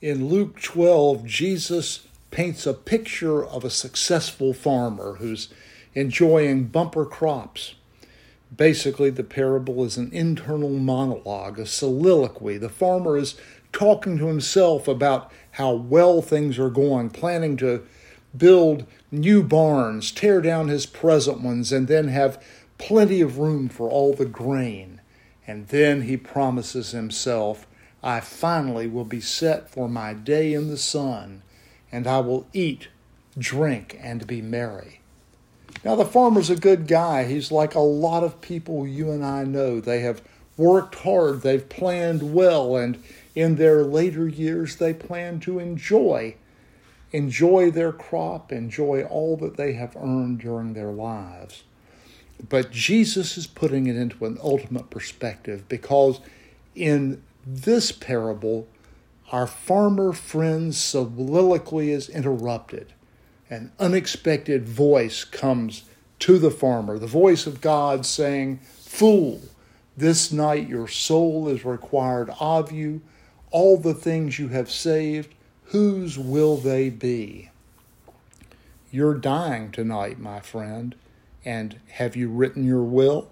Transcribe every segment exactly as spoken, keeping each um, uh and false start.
In Luke twelve, Jesus paints a picture of a successful farmer who's enjoying bumper crops. Basically, the parable is an internal monologue, a soliloquy. The farmer is talking to himself about how well things are going, planning to build new barns, tear down his present ones, and then have plenty of room for all the grain. And then he promises himself, I finally will be set for my day in the sun, and I will eat, drink, and be merry. Now, the farmer's a good guy. He's like a lot of people you and I know. They have worked hard, they've planned well, and in their later years, they plan to enjoy, enjoy their crop, enjoy all that they have earned during their lives. But Jesus is putting it into an ultimate perspective, because in this parable, our farmer friend's soliloquy is interrupted. An unexpected voice comes to the farmer, the voice of God saying, Fool, this night your soul is required of you. All the things you have saved, whose will they be? You're dying tonight, my friend, and have you written your will?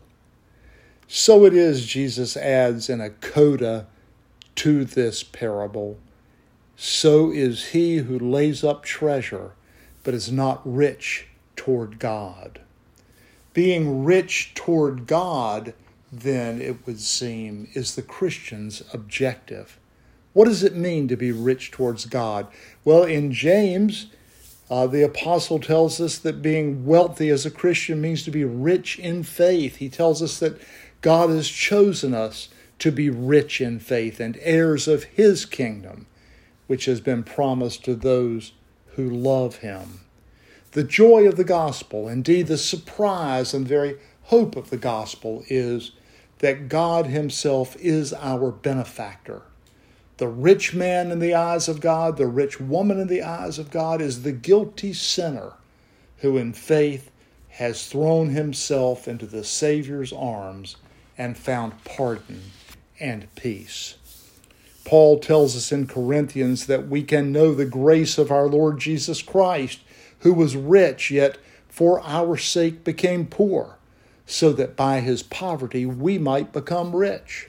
So it is, Jesus adds in a coda to this parable, so is he who lays up treasure, but is not rich toward God. Being rich toward God, then, it would seem, is the Christian's objective. What does it mean to be rich towards God? Well, in James, uh, the apostle tells us that being wealthy as a Christian means to be rich in faith. He tells us that God has chosen us to be rich in faith and heirs of his kingdom, which has been promised to those who love him. The joy of the gospel, indeed the surprise and very hope of the gospel, is that God himself is our benefactor. The rich man in the eyes of God, the rich woman in the eyes of God, is the guilty sinner who in faith has thrown himself into the Savior's arms and found pardon and peace. Paul tells us in Corinthians that we can know the grace of our Lord Jesus Christ, who was rich, yet for our sake became poor, so that by his poverty we might become rich.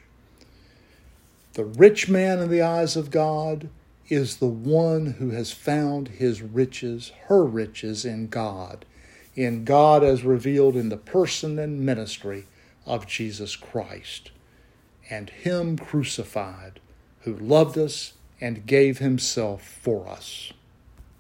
The rich man in the eyes of God is the one who has found his riches, her riches in God, in God as revealed in the person and ministry of Jesus Christ, and him crucified, who loved us and gave himself for us.